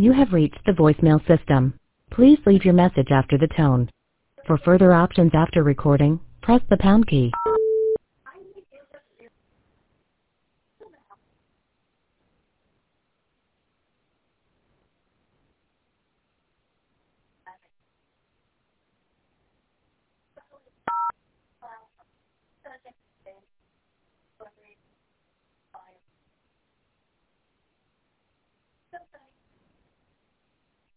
You have reached the voicemail system. Please leave your message after the tone. For further options after recording, press the pound key.